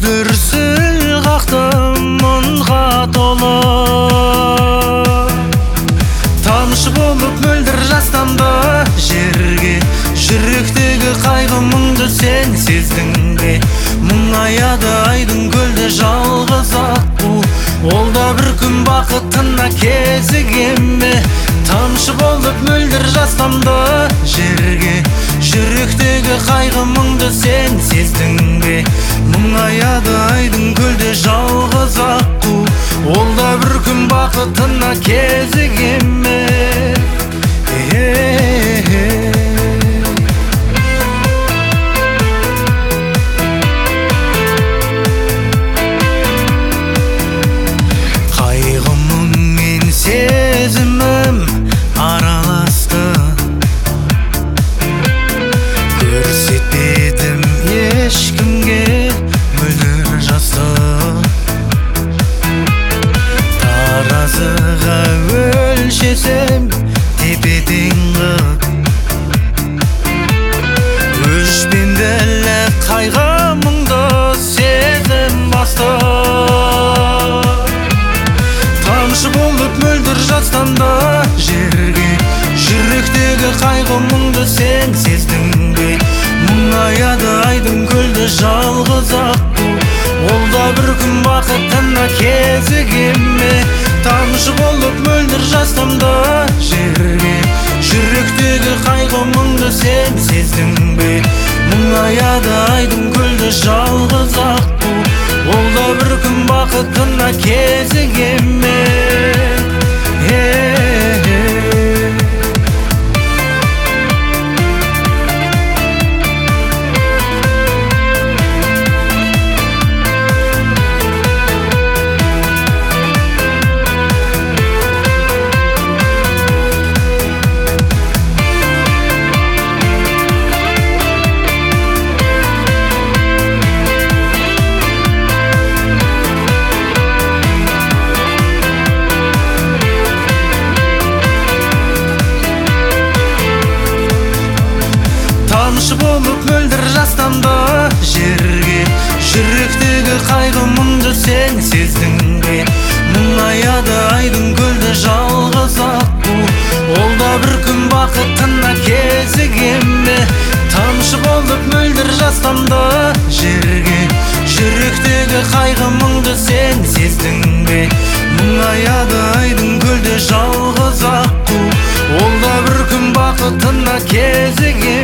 дүрсіл қақтым мұңға толы. Тамшы болып мөлдір жастанды жерге, жүректегі қайғы мұңды сен сездің бе? Мұңаяды айдың көлде жалғыз аққу, ол да бір күн бақытына кезігем ме? Тамшы болып мөлдір жастанды жерге, жүректегі қайғы мұңды сен сездің бе? Мұңаяды айдың көлде жалғыз аққу, ол да бір күн бақытына кезігем ме? Қайғымың мен сезімім араласты, көрсетпедім ешкімге мөлдір жасты. Таразыға өлшесем тепе-тең қып, өшпенділі қайғы мұңды сезім басты. Тамшы болып мөлдір жастанды жерге, жүректегі қайғы мұңды сен сездің бе? Мұңаяды айдың көлде жалғыз аққу, ол да бір күн бақытына кезігем ме? Тамшы болып мөлдір жастанды жерге, жүректегі қайғы мұңды сен сездің бе? Мұңаяды айдың көлде жалғыз аққу, ол да бір күн бақытына кезігем ме? Тамшы болып мөлдір жастанды жерге, жүректегі қайғы мұңды сен сездің бе? Мұңаяды айдың көлде жалғыз аққу, ол да бір күн бақытына кезігем ме? Тамшы болып мөлдір жастанды жерге, жүректегі қайғы мұңды сен сездің бе? Мұңаяды айдың көлде жалғыз аққу, ол да бір күн бақытына кезігем